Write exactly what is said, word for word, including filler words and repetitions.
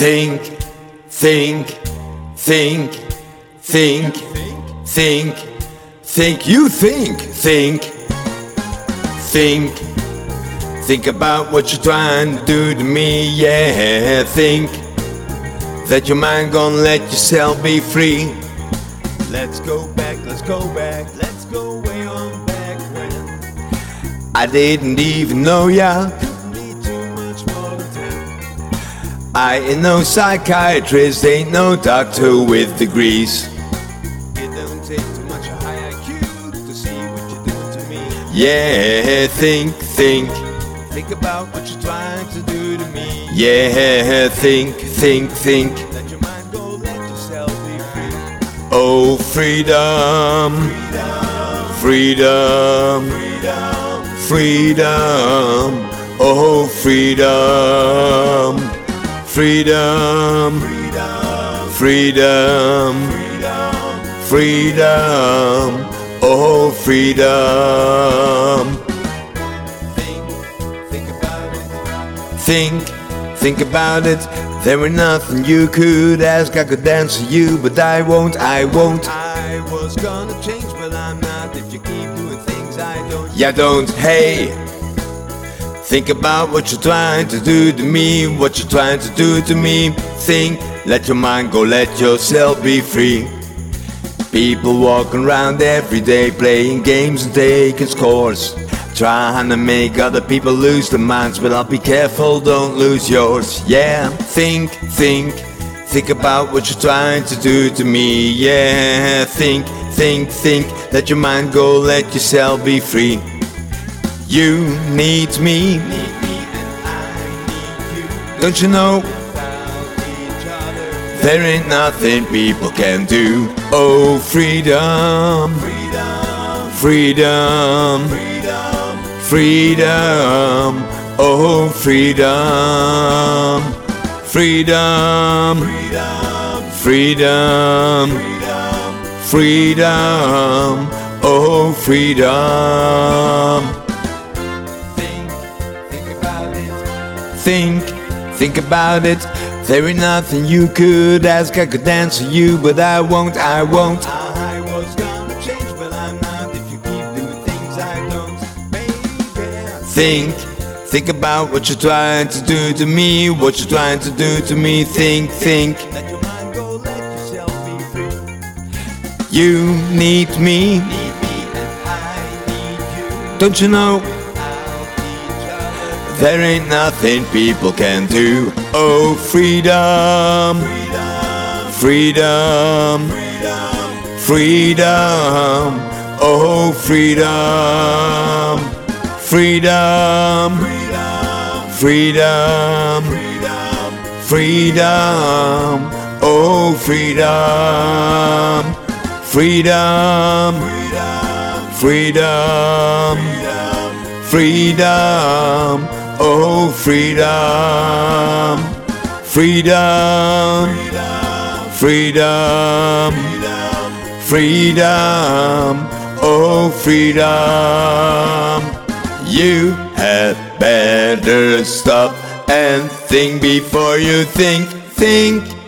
Think, think, think, think, think, think, you think, think, think, think about what you're trying to do to me, yeah, think that your mind gonna let yourself be free. Let's go back, let's go back, let's go way on back when I didn't even know ya. I ain't no psychiatrist, ain't no doctor with degrees. It don't take too much a high I Q to see what you're doing to me. Yeah, think, think, think about what you're trying to do to me. Yeah, think, think, think. Let your mind go, let yourself be free. Oh, freedom, freedom, freedom, freedom. Oh, freedom. Freedom, freedom, freedom, freedom, oh freedom. Think, think about it. Think, think about it. There ain't nothing you could ask, I could answer you, but I won't, I won't. I was gonna change, but I'm not. If you keep doing things I don't. Yeah, don't, hey. Think about what you're trying to do to me, what you're trying to do to me. Think, let your mind go, let yourself be free. People walking around every day playing games and taking scores, trying to make other people lose their minds, but I'll be careful, don't lose yours. Yeah, think, think, think about what you're trying to do to me. Yeah, think, think, think, let your mind go, let yourself be free. You need me, don't you know? There ain't nothing people can do. Oh, freedom, freedom, freedom, oh, freedom, freedom, freedom, freedom, oh, freedom. Think, think about it. There ain't nothing you could ask, I could answer you, but I won't, I won't. I was gonna change, but I'm not. If you keep doing things I don't, baby. Think, think about what you're trying to do to me, what you're trying to do to me. Think, think. Let your mind go, let yourself be free. You need me, and I need you. Don't you know? There ain't nothing people can do. Oh, freedom, freedom, freedom, oh, freedom, freedom, freedom, freedom, oh, freedom, freedom, freedom, freedom. Oh, freedom, freedom, freedom, freedom, oh, freedom. You had better stop and think before you think, think.